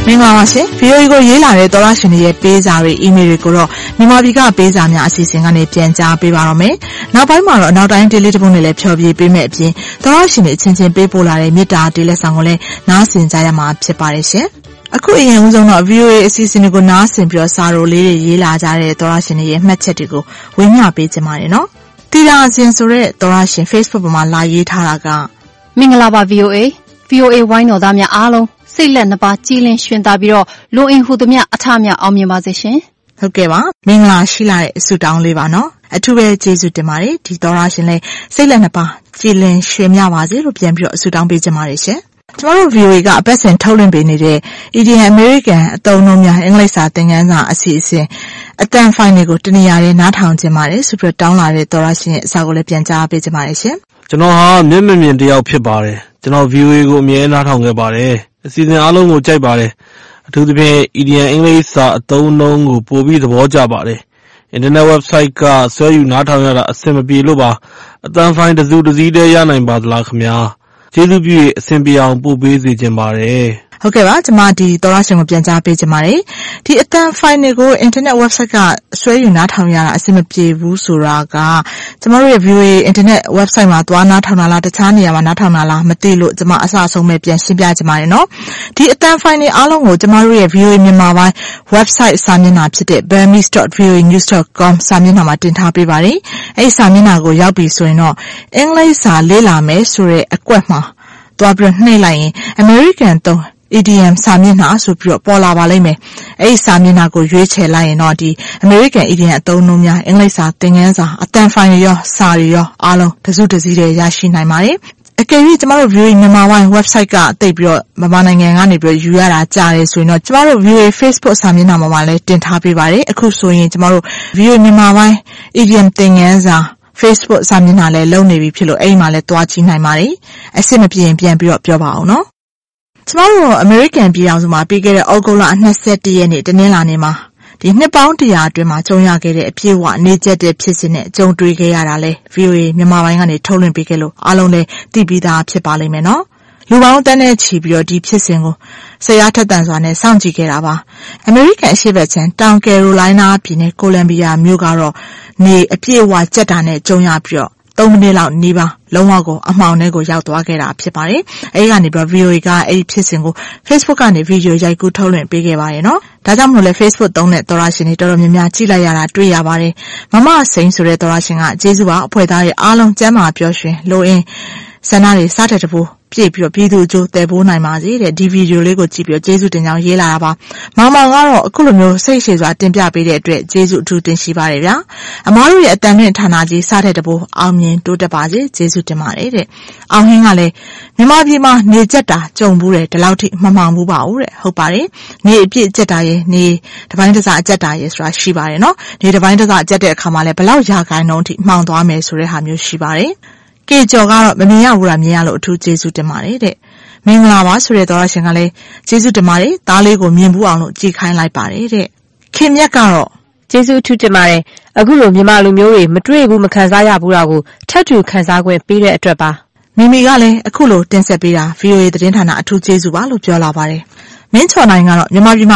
င်္ဂလာပါရှင် VOA ကိုရေးလာတဲ့သောရရှင်တွေရဲ့ပေးစာတွေအီးမေးလ်တွေကိုတော့မြန်မာပြည်ကပေးစာများအစီအစဉ်ကနေပြန်ကြားပေးပါတော့မယ်။နောက်ပိုင်းမှာတော့နောက်တိုင်း daily တစ်ပုဒ်နဲ့လည်းဖြောပြပေးမယ့်အပြင်သောရရှင်တွေအချင်းချင်းပေးပို့လာတဲ့မေတ္တာတေးလက်ဆောင်ကိုလည်းနားဆင်ကြရမှာဖြစ်ပါတယ်ရှင်။အခုအရင်ဦးဆုံးတော့ VOA အစီအစဉ်တွေကိုနားဆင်ပြီးတော့စာရိုလေးတွေရေးလာကြတဲ့သောရရှင်တွေရဲ့မှတ်ချက်တွေကိုဝေမျှပေးကြပါမယ်နော်။တီတာရှင်ဆိုတဲ့သောရရှင် Facebook ပေါ်မှာလာရေးထားတာကမင်္ဂလာပါ VOA ဝိုင်းတော်သားများအားလုံးစိတ်လက်နှစ်ပါးကြည်လင်ရှင်သာပြီးတော့လူအင်ဟူသမျှအထမြောက်အောင်မြင်ပါစေရှင်ဟုတ်ကဲ့ပါမင်္ဂလာရှိလာတဲ့အဆုတောင်းလေးပါနော်အထူးပဲကျေးဇူးတင်ပါတယ်ဒီသောရရှင်လေးစိတ်လက်နှစ်ပါးကြည်လင်ရှင်မြပါစေလို့ပြန်ပြီးတော့အဆုတောင်းပေးကြပါတယ်ရှင်ကျမတို့ VOA ကအပတ်စဉ်ထုတ်လွှင့်ပေးနေတဲ့ Indian American အသုံးအနှုန်းများအင်္ဂလိပ်စာသင်ခန်းစာအစီအစဉ်အတန်ဖိုင်တွေကိုတနေရာနဲ့နားထောင်ကြပါတယ်ဆိုပြီးတောင်းလာတဲ့သောရရှင်ရဲ့အစာကိုလည်းပြန်ကြားပေးကြပါတယ်ရှင်ကျွန်တော်ဟာမျက်မြင်တယောက်ဖြစ်ပါတယ်ကျွန်တော် VOA ကိုအမြဲနားထောင်ခဲ့ပါတယ်အစီအစဉ်အားလုံးကိုကြိုက်ပါတယ်အထူးသဖြင့် Indian အင်္ဂလိပ်စာအသုံးအနှုန်းကိုပိုပြီးသဘောကျပါတယ်အင်တာနက် website ကဆွဲယူနားထောင်ရတာအဆင်မပြေလို့ပါအတန်ဖိုင်တစ်စုတစ်စည်းတည်းရနိုင်ပါသလားခင်ဗျာကျေးဇူးပြု၍အဆင်ပြေအောင်ပို့ပေးစေချင်ပါတယ်ဟုတ်ကဲ့ပါကျွန်မဒီသောရရှင်ကိုပြန်ကြားပေးချင်ပါတယ်ဒီအတန်ဖိုင်တွေကို internet website ကဆွဲယူနားထောင်ရတာအဆင်မပြေဘူးဆိုတာကကျွန်တော်တို့ရဲ့ VOA internet website မှာသွားနားထောင်တာလားတခြားနေရာမှာနားထောင်တာလားမသိလို့ကျွန်မအစအဆုံးပဲပြန်ရှင်းပြချင်ပါတယ်နော်ဒီအတန်ဖိုင်တွေအားလုံးကိုကျွန်တော်တို့ရဲ့ VOA မြန်မာပိုင်း website စာမျက်နှာဖြစ်တဲ့ burmese.voanews.com စာမျက်နှာမှာတင်ထားပေးပါတယ်အဲ့စာမျက်နှာကိုရောက်ပြီဆိုရင်တော့အင်္ဂလိပ်စာလေ့လာမယ်ဆိုတဲ့အကွက်မှာသွားပြီးနှိပ်လိုက်ရင် American သုံးEDM စာမျက်နှာဆိုပြီးတော့ပေါ်လာပါလိမ့်မယ်။အဲဒီစာမျက်နှာကိုရွေးချယ်လိုက်ရင်တော့ဒီ American EDM အသုံးအနှုန်းများအင်္ဂလိပ်စာသင်ခန်းစာအတန်ဖိုင်ရောစာတွေရောအားလုံးတစုတစည်းတည်းရရှိနိုင်ပါတယ်။အကယ်၍ကျမတို့ VOA မြန်မာပိုင်း website ကတိတ်ပြီးတော့မြန်မာနိုင်ငံကနေပြီးတော့ယူရတာကြားတယ်ဆိုရင်တော့ကျမတို့ VOA Facebook စာမျက်နှာမှာလည်းတင်ထားပေးပါတယ်။အခုဆိုရင်ကျမတို့ VOA မြန်မာပိုင်း EDM သင်ခန်းစာ Facebook စာမျက်နှာလည်းလုပ်နေပြီဖြစ်လို့အဲ့ဒီမှာလည်းတွားကြည့်နိုင်ပါတယ်။အစ်စ်မပြေရင်ပြန်ပြီးတော့ပြောပါအောင်နော်။ကျမတို့ American ပြည်အောင်စုမှာပြီးခဲ့တဲ့ဩဂုတ်လ21ရက်နေ့တနင်္လာနေ့မှာဒီနှစ်ပေါင်း100အတွင်းမှာကြုံရခဲ့တဲ့အပြည့်အဝနေကျက်တဲ့ဖြစ်စဉ်နဲ့ကြုံတွေ့ခဲ့ရတာလဲ VOA မြန်မာပိုင်းကနေထုတ်လွှင့်ပေးခဲ့လို့အားလုံးလည်းသိပြီးသားဖြစ်ပါလိမ့်မယ်နော်လူပေါင်းတန်းနဲ့ချီပြီးတော့ဒီဖြစ်စဉ်ကိုဆရာထက်တန်စွာနဲ့စောင့်ကြည့်ခဲ့တာပါ American အရှေ့ဘက်ခြမ်းတောင်ကယ်ရိုလိုင်းနားပြည်နယ်ကိုလံဘီယာမြို့ကတော့နေအပြည့်အဝကျက်တာနဲ့ကြုံရပြီးတော့3မိနစ်လောက်နေပါလုံးဝကိုအမှောင်ထဲကိုရောက်သွားခဲ့တာဖြစ်ပါတယ်။အဲဒီကနေပြီး VOA ကအဲဒီဖြစ်စဉ်ကို Facebook ကနေဗီဒီယိုရိုက်ကူးထုတ်လွှင့်ပေးခဲ့ပါတယ်နော်။ဒါကြောင့်မလို့လဲ Facebook သုံးတဲ့သောရရှင်တွေတော်တော်များများကြည့်လိုက်ရတာတွေ့ရပါတယ်။မမစိန်ဆိုတဲ့သောရရှင်ကကျေးဇူးပါအဖွဲ့သားတွေအားလုံးကျမ်းမာပျော်ရွှင်လိုအင်းဆန္ဒတွေစားတဲ့တပူပြည့်ပြီးတော့ပြည်သူအကျိုးတည်ပိုးနိုင်ပါစေတဲ့ဒီဗီဒီယိုလေးကိုကြည့်ပြီးတော့ကျေးဇူးတင်ကြောင်းရေးလာတာပါမောင်မောင်ကတော့အခုလိုမျိုးစိတ်ရှည်စွာတင်ပြပေးတဲ့အတွက်ကျေးဇူးအထူးတင်ရှိပါတယ်ဗျာအမားတို့ရဲ့အတန်လွင့်ဌာနကြီးစားတဲ့တပူအောင်မြင်တိုးတက်ပါစေကျေးဇူးတင်ပါတယ်တဲ့အောင်ဟင်းကလည်းမြန်မာပြည်မှာနေကျက်တာကြုံဘူးတယ်ဒီလောက်ထိမမှောင်ဘူးပါဘူးတဲ့ဟုတ်ပါတယ်နေအပြည့်ကျက်တာရဲ့နေတစ်ပိုင်းတစ်စအကျက်တာရဲ့ဆိုတာရှိပါတယ်နော်နေတစ်ပိုင်းတစ်စအကျက်တဲ့အခါမှာလည်းဘလောက်ရာခိုင်နှုန်းထိမှောင်သွားမယ်ဆိုတဲ့ဟာမျိုးရှိပါတယ်ကေကျော်ကတော့မမြင်ရဘူးလားမြင်ရလို့အထူးကျေးဇူးတင်ပါတယ်တဲ့မင်္ဂလာပါဆိုတဲ့သောရရှင်ကလည်းကျေးဇူးတင်ပါတယ်သားလေးကိုမြင်ဘူးအောင်လို့ကြည်ခိုင်းလိုက်ပါတယ်တဲ့ခင်မြတ်ကတော့ကျေးဇူးအထူးတင်ပါတယ်အခုလိုမြန်မာလူမျိုးတွေမတွေ့ဘူးမခံစားရဘူးတာကိုထပ်တူခံစား권ပေးတဲ့အတွက်ပါမိမိကလည်းအခုလိုတင်ဆက်ပေးတာ VOA သတင်းဌာနအထူးကျေးဇူးပါလို့ပြောလာပါတယ်မင်းချော်နိုင်ကတော့မြန်မာပြည်မှာ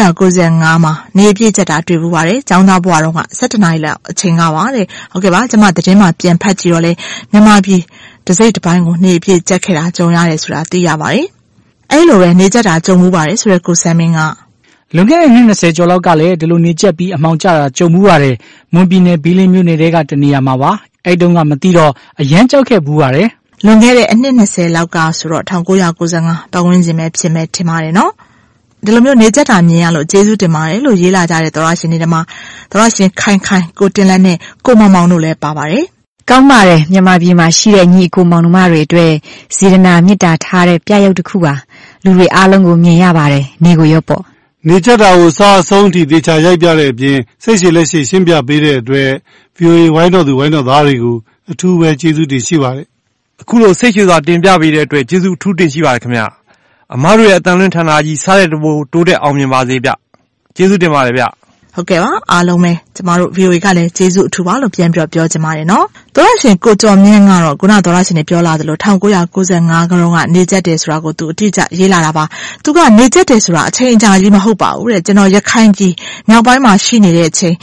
1995မှာနေပြည့်ကျက်တာတွေ့ဘူးပါတယ်။ကျောင်းသားဘဝတော့က17နာရီလောက်အချိန်ကပါတဲ့။ဟုတ်ကဲ့ပါကျွန်မသတင်းမှာပြန်ဖတ်ကြည့်တော့လေမြန်မာပြည်တစ်စိတ်တစ်ပိုင်းကိုနေပြည့်ကျက်ခဲ့တာကြုံရတယ်ဆိုတာသိရပါတယ်။အဲ့လိုပဲနေကျက်တာကြုံမှုပါတယ်ဆိုတဲ့ကိုဆမ်မင်းကလွန်ခဲ့တဲ့နှစ်20ကျော်လောက်ကလည်းဒီလိုနေကျက်ပြီးအမှောင်ကျတာကြုံမှုပါတယ်။မွန်ပြည်နယ်ဘီလင်းမြို့နယ်တဲကတနေရာမှာပါ။အဲ့တုန်းကမသိတော့အရန်ကြောက်ခဲ့ဘူးပါတယ်။လွန်ခဲ့တဲ့အနှစ်20လောက်ကဆိုတော့1995ပတ်ဝန်းကျင်ပဲဖြစ်မဲ့ထင်ပါတယ်နော်။ဒီလိုမျိုးနေကျက်တာမြင်ရလို့ကျေးဇူးတင်ပါတယ်လို့ရေးလာကြတဲ့သောရရှင်တွေမှာသောရရှင်ခိုင်ကိုတင်လက်နဲ့ကိုမောင်မောင်တို့လည်းပါပါတယ်။ကောင်းပါတယ်မြန်မာပြည်မှာရှိတဲ့ညီကိုမောင်နှမတွေအတွက်စေတနာမေတ္တာထားတဲ့ပြရုပ်တစ်ခုပါလူတွေအားလုံးကိုမြင်ရပါတယ်နေကိုရောပေါ့နေကျက်တာကိုစားအဆုံးထိတေချာရိုက်ပြတဲ့အပြင်စိတ်ရှည်လက်ရှိရှင်းပြပေးတဲ့အတွက် VOA ဝိုင်းတော်သူဝိုင်းတော်သားတွေကိုအထူးပဲကျေးဇူးတင်ရှိပါတယ်အခုလိုစိတ်ရှည်စွာတင်ပြပေးတဲ့အတွက်ကျေးဇူးအထူးတင်ရှိပါတယ်ခင်ဗျာအမားတို့ရဲ့အတန်လွင့်ဌာနကြီးစားတဲ့တဘိုးတိုးတက်အောင်မြင်ပါစေဗျကျေးဇူးတင်ပါတယ်ဗျဟုတ်ကဲ့ပါအားလုံးပဲကျမတို့ VOA ကလည်းကျေးဇူးအထူးပါလို့ပြန်ပြောချင်ပါတယ်နော်သောရရှင်ကိုကျော်မြင့်ကတော့ခုနသောရရှင်တွေပြောလာသလို1995ခုနှစ်ကနေချက်တယ်ဆိုတာကိုသူအတိအကျရေးလာတာပါသူကနေချက်တယ်ဆိုတာအချိန်အကြာကြီးမဟုတ်ပါဘူးတဲ့ကျွန်တော်ရခိုင်ပြည်မြောက်ပိုင်းမှာရှိနေတဲ့အချိန်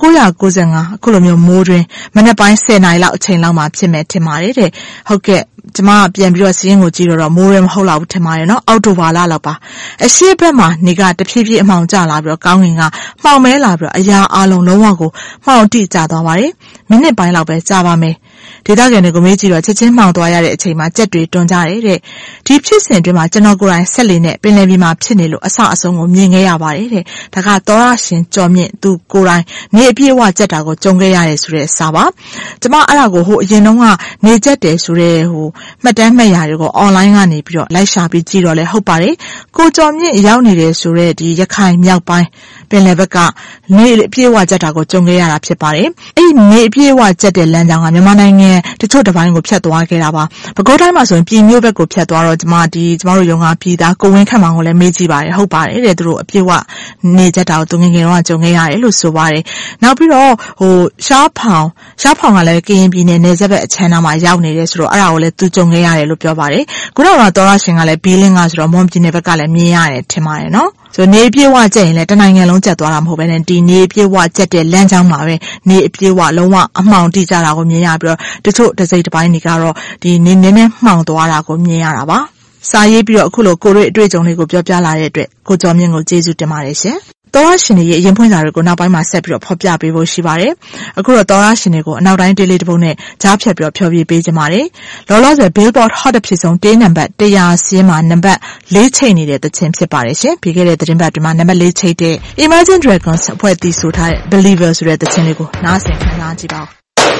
1995အခုလိုမျိုးမိုးတွင်မနေ့ပိုင်း10နာရီလောက်အချိန်လောက်မှာဖြစ်မယ်ထင်ပါတယ်တဲ့ဟုတ်ကဲ့ကျမပြန်ပြီးတော့စီးရင်ကိုကြည့်တော့မိုးရဲမဟုတ်တော့ဘူးထင်ပါတယ်နော်အောက်တိုဘာလလောက်ပါအရှိဘက်မှာနေကတဖြည်းဖြည်းအမှောင်ကျလာပြီးတော့ကောင်းကင်ကမှောင်မဲလာပြီးတော့အရာအလုံးလုံးဝကိုမှောင်တိကျသွားပါတယ်မိနစ်ပိုင်းလောက်ပဲကြာပါမယ်ဒေသခံတွေကိုမေးကြည့်တော့ချက်ချင်းမှောင်သွားရတဲ့အချိန်မှာကြက်တွေတွန်းကြတယ်တဲ့ဒီဖြစ်စဉ်အတွင်းမှာကျွန်တော်ကိုယ်တိုင်ဆက်လေနဲ့ပင်လယ်ပြင်မှာဖြစ်နေလို့အဆအဆုံးကိုမြင်ခဲ့ရပါတယ်တဲ့ဒါကသောရရှင်ကျော်မြင့်သူကိုယ်တိုင်နေအပြည့်အဝကြက်တာကိုကြုံခဲ့ရတယ်ဆိုတဲ့အစာပါကျမအဲ့ဒါကိုဟိုအရင်တုန်းကနေကြက်တယ်ဆိုတဲ့ဟိုမှတ်တမ်းမှတ်ရာတွေကို online ကနေပြီးတော့လိုက်ရှာပြီးကြည့်တော့လဲဟုတ်ပါတယ်ကိုကျော်မြင့်ရောက်နေတယ်ဆိုတဲ့ဒီရခိုင်မြောက်ပိုင်းပင်လယ်ဘက်ကနေအပြည့်အဝကြက်တာကိုကြုံခဲ့ရတာဖြစ်ပါတယ်အဲ့ဒီနေအပြည့်အဝကြက်တဲ့လမ်းကြောင်းကမြန်မာနိုင်ငံတချို့တစ်ပိုင်းကိုဖြတ်သွားခဲ့တာပါပဲခူးတိုင်းမှာဆိုရင်ပြည်မျိုးဘက်ကိုဖြတ်သွားတော့ကျမတို့ရုံကပြည်သားကိုဝင်းခန့်မောင်ကိုလည်းမေးကြည့်ပါတယ်ဟုတ်ပါတယ်တဲ့သူတို့အပြည့်အဝနေကြတာကိုသူငယ်ငယ်တော့ကြုံခဲ့ရတယ်လို့ဆိုပါတယ်နောက်ပြီးတော့ဟိုရှားဖောင်ကလည်းကရင်ပြည်နယ်နယ်စပ်ဘက်အချမ်းနာမှာရောက်နေတယ်ဆိုတော့အဲ့ဒါကိုလည်းသူကြုံခဲ့ရတယ်လို့ပြောပါတယ်ခုနကတော့သောရရှင်ကလည်းဘီလင်းကဆိုတော့မွန်ပြည်နယ်ဘက်ကလည်းမြင်ရတယ်ထင်ပါတယ်နော်ဆိုနေပြေဝကျက်ရင်လည်းတနိုင်ငံလုံးကျက်သွားတာမဟုတ်ဘဲနဲ့ဒီနေပြေဝကျက်တဲ့လမ်းကြောင်းမှာပဲနေအပြေဝလုံးဝအမှောင်တိကျတာကိုမြင်ရပြီးတော့တချို့တစ်စိတ်တစ်ပိုင်းတွေကတော့ဒီနေနဲ့မှောင်သွားတာကိုမြင်ရတာပါစာရေးပြီးတော့အခုလိုကိုတို့အတွေ့အကြုံတွေကိုပြောပြလာတဲ့အတွက်ကိုကျော်မြင့်ကိုကျေးဇူးတင်ပါတယ်ရှင်သောရရှင်တွေရဲ့အရင်ဖွင့်စာတွေကိုနောက်ပိုင်းမှာဆက်ပြီးတော့ဖော်ပြပေးဖို့ရှိပါတယ်အခုတော့သောရရှင်တွေကိုအနောက်တိုင်းတေးလေးတစ်ပုဒ်နဲ့ကြားဖြတ်ပြီးတော့ဖျော်ဖြေပေးကြပါတယ်လောလောဆယ် Billboard Hot အဖြစ်ဆုံးတေးနံပါတ်100စီးမှာနံပါတ်4ချိန်နေတဲ့သချင်းဖြစ်ပါတယ်ရှင်ပြီးခဲ့တဲ့သတင်းပတ်တွေမှာနံပါတ်4ချိန်တဲ့ Imagine Dragons အဖွဲ့အစည်းဆိုထားတဲ့ Believer ဆိုတဲ့သချင်းလေးကိုနားဆင်ခံစားကြည့်ပါဦး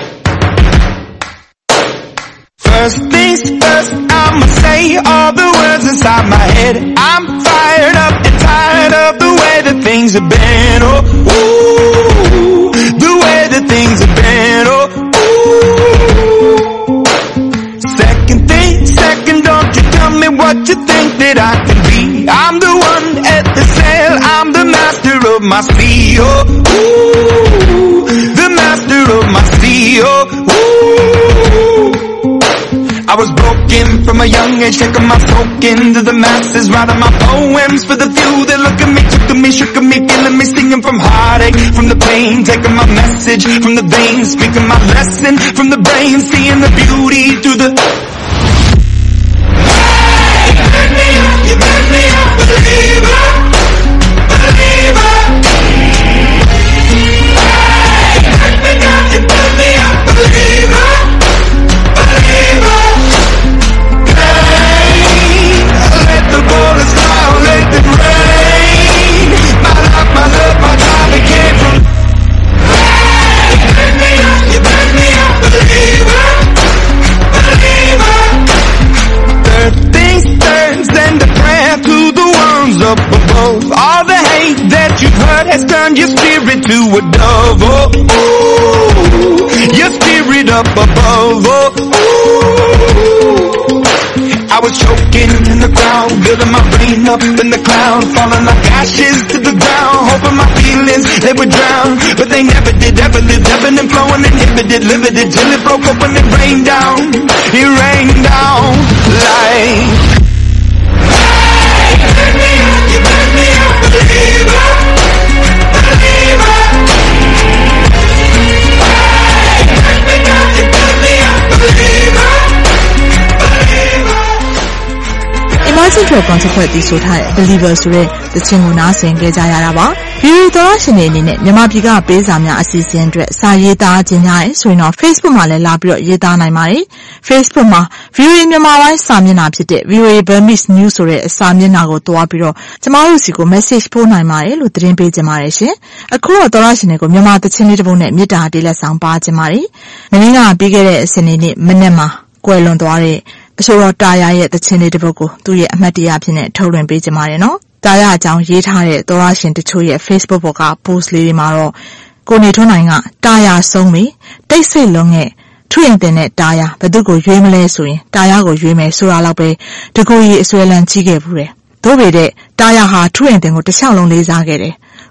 First things first, I'ma say all the words inside my head. I'm fired up and tired of the way that things have been. Oh, ooh, the way that things have been. Oh, ooh. Second, don't you tell me what you think that I can be. I'm the one at the sail, I'm the master of my sea. Oh, ooh, the master of my sea. Oh, ooh. I was broken from a young age, taking my folk into the masses, writing my poems for the few that look at me, took to me, shook at me, feeling me, singing from heartache, from the pain, taking my message from the veins, speaking my lesson from the brain, seeing the beauty through the... Hey, you burn me up, believer, believer. Hey, you burn me up, believer, believer. The bullets fly, let them rain. My life, my love, my time, it came from. Hey, you burn me up, believer, believer. Third things third, send a prayer to the ones up above. All the hate that you've heard has turned your spirit to a dove. Oh, ooh, your spirit up above. Oh, ooh. I was choking in the crowd, building my brain up in the cloud, falling like ashes to the ground, hoping my feelings, they would drown, but they never did, ever lived, ebbing and flowing, inhibited, limited, till it broke up and it rained down like... Hey, you burn me up, believer, believer. Hey, you burn me up, believer, believer. Imagine Dragons အဖွဲ့အစည်းဆိုထားတဲ့ Believer ဆိုတဲ့သချင်းကိုနားဆင်ကြရတာပါ။ View သောရှင်တွေအနေနဲ့မြန်မာပြည်ကပေးစာများအစီအစဉ်အတွက်စာရေးသားခြင်းများရဲဆိုရင်တော့ Facebook မှာလည်းလာပြီးတော့ရေးသားနိုင်ပါတယ်။ Facebook မှာ View မြန်မာပိုင်းစာမျက်နှာဖြစ်တဲ့ View Burmese News ဆိုတဲ့စာမျက်နှာကိုတွားပြီးတော့ကျမတို့စီကို message ပို့နိုင်ပါတယ်လို့သတင်းပေးကြပါတယ်ရှင်။အခုတော့သောရှင်တွေကိုမြန်မာသချင်းလေးတစ်ပုဒ်နဲ့မေတ္တာတေးလက်ဆောင်ပါခြင်းပါတယ်။မင်းကပြီးခဲ့တဲ့စနေနေ့မနေ့မှာကွယ်လွန်သွားတဲ့အဆိုတော်တာယာရဲ့သချင်းလေးတစ်ပုဒ်ကိုသူ့ရဲ့အမှတ်တရဖြစ်နေထုတ်လွှင့်ပေးကြပါတယ်နော်။တာယာအကြောင်းရေးထားတဲ့သောရရှင်တချို့ရဲ့ Facebook ပေါ်က post လေးတွေမှာတော့ကိုနေထွန်းနိုင်ကတာယာဆုံးပြီတိတ်ဆိတ်လုံးနဲ့ထွင်တင်တဲ့တာယာဘယ်သူကိုရွေးမလဲဆိုရင်တာယာကိုရွေးမယ်ဆိုတာတော့ပဲတကူကြီးအစွဲလန်းကြီးခဲ့ဘူးတယ်။သို့ပေတဲ့တာယာဟာထွင်တင်ကိုတစ်လျှောက်လုံးလေးစားခဲ့တယ်။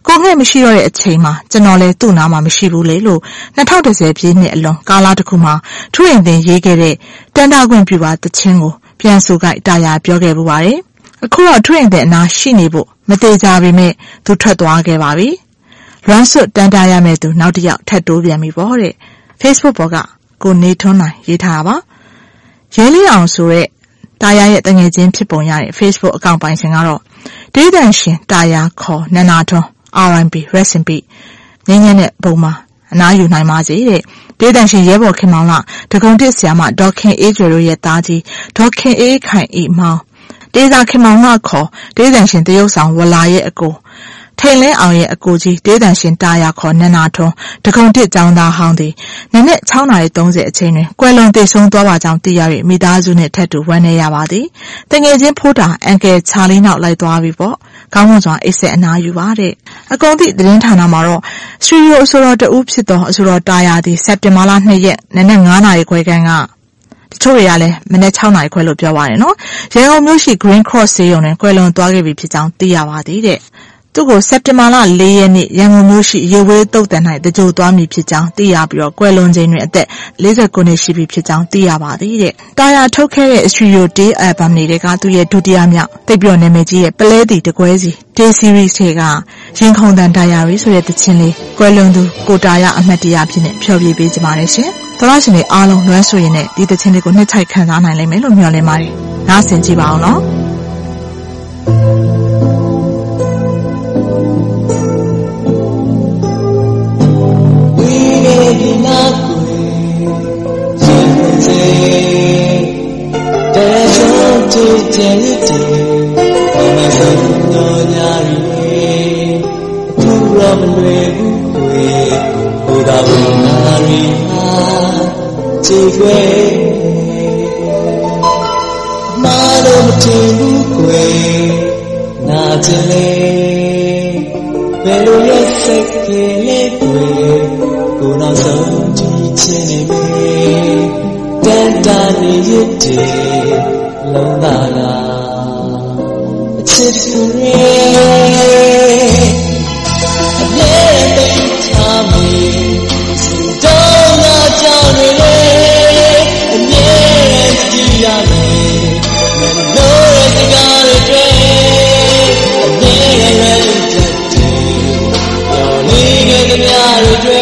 ကိုငှဲ့မရှိတော့တဲ့အချိန်မှာကျွန်တော်လည်းသူ့နားမှာမရှိဘူးလေလို့2010ပြည့်နှစ်အလွန်ကာလတစ်ခုမှာထူးရင်တင်ရေးခဲ့တဲ့တန်တာခွင့်ပြုပါတခြင်းကိုပြန်ဆိုကြတာယာပြောခဲ့ပူပါတယ်အခုတော့ထူးရင်တင်အနာရှိနေဖို့မသေးကြပေမဲ့သူထွက်သွားခဲ့ပါပြီလွမ်းစွတ်တန်တာရမဲ့သူနောက်တစ်ယောက်ထပ်တိုးပြန်ပြီပေါ့တဲ့ Facebook ပေါ်ကကိုနေထွန်းနိုင်ရေးထားတာပါရဲလေးအောင်ဆိုတဲ့တာယာရဲ့တငယ်ချင်းဖြစ်ပုံရတဲ့ Facebook အကောင့်ပိုင်ရှင်ကတော့ဒေသန်ရှင်တာယာခေါ်နန္နာထွန်း R&B Rest in Peace ငင်းငင်းတဲ့ပုံမှာအနားယူနိုင်ပါစေတဲ့ဒေသန်ရှင်ရဲဘော်ခင်မောင်လာဒဂုံတစ်ဆရာမဒေါခင်အေးကျွယ်တို့ရဲ့သားကြီးဒေါခင်အေးခိုင်ဤမောင်ဒေသခင်မောင်လာခေါ်ဒေသန်ရှင်တရုတ်ဆောင်ဝလာရဲ့အကိုထိန်လင်းအောင်ရဲ့အကိုကြီးဒေသန်ရှင်တာယာခေါ်နန္နာထွန်းဒဂုံတစ်ကျောင်းသားဟောင်းသည်နနက်6:30အချိန်တွင်ကွယ်လွန်တည်ဆုံးသွားပါကြောင်းသိရ၍မိသားစုနှင့်ထပ်တူဝမ်းနည်းရပါသည်တငယ်ချင်းဖိုးတာအန်ကယ်ချာလီနောက်လိုက်သွားပြီပေါ့ကောင်းမွန်စွာအိတ်ဆက်အနားယူပါတဲ့အကုန်သည့်သတင်းဌာနမှာတော့စတူဒီယိုအဆိုတော်တဦးဖြစ်သောအဆိုတော်တာယာသည်စက်တင်ဘာလ2ရက်နနက်9:00ခွဲခန့်ကတချို့တွေကလည်းမနေ့6:00ခွဲလို့ပြောပါတယ်နော်ရန်ကုန်မြို့ရှိ Green Cross ဆေးရုံတွင်ကွယ်လွန်သွားခဲ့ပြီဖြစ်ကြောင်းသိရပါသည်တဲ့သူ့ကိုစက်တင်ဘာလ4ရက်နေ့ရန်ကုန်မြို့ရှိရေဝေးတုတ်တန်၌တကြိုသွားမည်ဖြစ်ကြောင်းသိရပြီးတော့ကွယ်လွန်ချိန်တွင်အသက်49နှစ်ရှိပြီဖြစ်ကြောင်းသိရပါသည်တဲ့တာယာထုတ်ခဲ့တဲ့ Studio Day Album တွေကသူ့ရဲ့ဒုတိယမြောက်သိပ်ပြောနာမည်ကြီးရဲ့ပလဲတီတကွဲစီ Day Series တွေကရင်ခုန်တန်တာယာရီဆိုတဲ့တခြင်းလေးကွယ်လွန်သူကိုတာယာအမှတ်တရဖြစ်နေဖျော်ဖြေပေးကြပါတယ်ရှင်သောရရှင်တွေအားလုံးလွမ်းဆိုရင်လည်းဒီတခြင်းလေးကိုနှစ်ချိုက်ခံစားနိုင်လိမ့်မယ်လို့မျှော်လင့်ပါတယ်နားဆင်ကြည့်ပါအောင်နော်ဒီနာကိုရှင်စေတဲ့ဆုံးချစ်တဲ့ဘာမှဆုံးတော့ညာရီသူရောမလွယ်ဘူးကိုဘုရားဘုရားရီဟာချစ်ွယ်မာလို့မတင်ဘူးကိုနာချင်လေဘယ်လိုရဲ့စိတ်ကလေးကိုကိုနောက်ဆုံးကြည့်ချင်နေမေတန်တာနေရတဲ့လုံးသာလားအချစ်ကိုအမြဲတမ်းထားမည်တော့လာကြောင်းနေလေအမြဲတမ်းကြည့်ရမယ်မလို့ရစကားတွေအမြဲတမ်းလည်းတက်တယ်ရော်လေးငယ်သမျှတွေ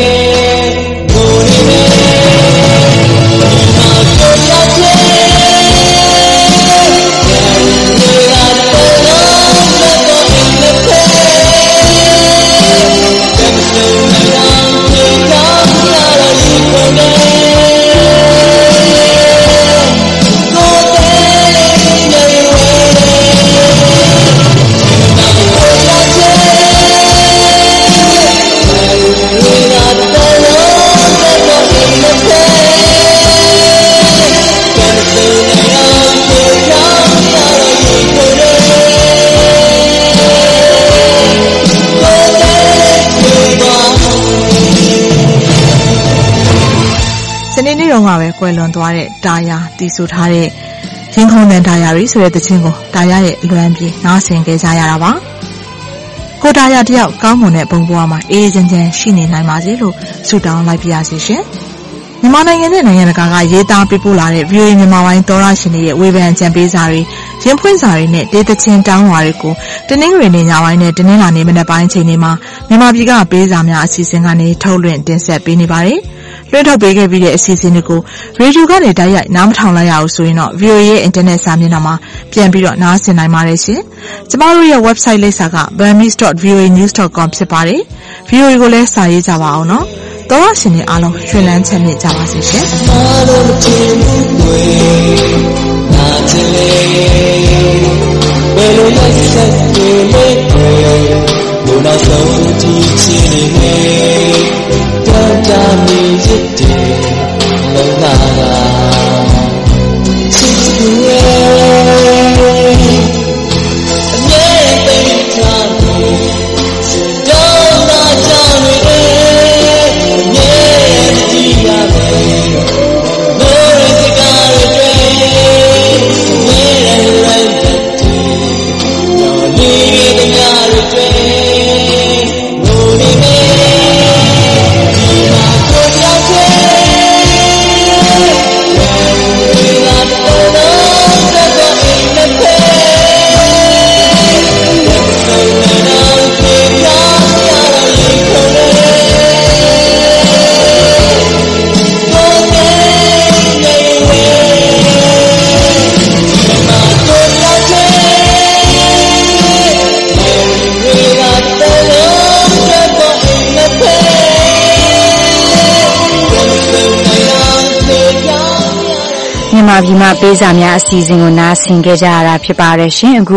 တော့ကပဲကွယ်လွန်သွားတဲ့တာယာတည်ဆိုထားတဲ့ရင်ခုန်တန်တာယာရီဆိုတဲ့သချင်းကိုတာယာရဲ့အလွမ်းပြေနားဆင်ခဲ့ကြရတာပါကိုတာယာတယောက်ကောင်းမွန်တဲ့ဘုံဘွားမှာအေးချမ်းချမ်းရှိနေနိုင်ပါစေလို့ဆုတောင်းလိုက်ပါရစေရှင်မြန်မာနိုင်ငံနဲ့နိုင်ငံတကာကရေးသားပေးပို့လာတဲ့ VOA မြန်မာပိုင်းသောရရှင်တွေရဲ့ဝေဖန်ကြံပေးစာတွေရင်ဖွင့်စာတွေနဲ့ဒေသချင်းတောင်းဝါတွေကိုတနင်္ဂနွေနေ့ညပိုင်းနဲ့တနင်္လာနေ့မနက်ပိုင်းအချိန်တွေမှာမြန်မာပြည်ကပေးစာများအစီအစဉ်ကနေထုတ်လွှင့်တင်ဆက်ပေးနေပါတယ်လွှင့်ထုတ်ပေးခဲ့ပြီးတဲ့အစီအစဉ်တွေကိုရေဒီယိုကနေတိုက်ရိုက်နားမထောင်လိုက်ရအောင်ဆိုရင်တော့ VOA ရဲ့ internet စာမျက်နှာမှာပြန်ပြီးတော့နားဆင်နိုင်ပါတယ်ရှင်ကျမတို့ရဲ့ website လိပ်စာက burmese.voanews.com ဖြစ်ပါတယ် VOA ကိုလည်းစာရေးကြပါအောင်နော်တော်ရရှင်တွေအားလုံးရွှင်လန်းချမ်းမြေ့ကြပါစေရှင်အားလုံးမတင်ဘူးကွယ်နာချင်လေဘယ်လိုလဲဆက်တွေလေးကွယ်ဘုရားဆုံးကြည့်ချင်နေမေတန်တာနေရတဲ့လုံးသာလားချစ်သူရဲ့အမြဲတမ်းထားလို့တော့လာကြောင်းနေThank you. ပြည်မှာပေးစာများအစီအစဉ်ကိုနားဆင်ခဲ့ကြရတာဖြစ်ပါတယ်ရှင်အခု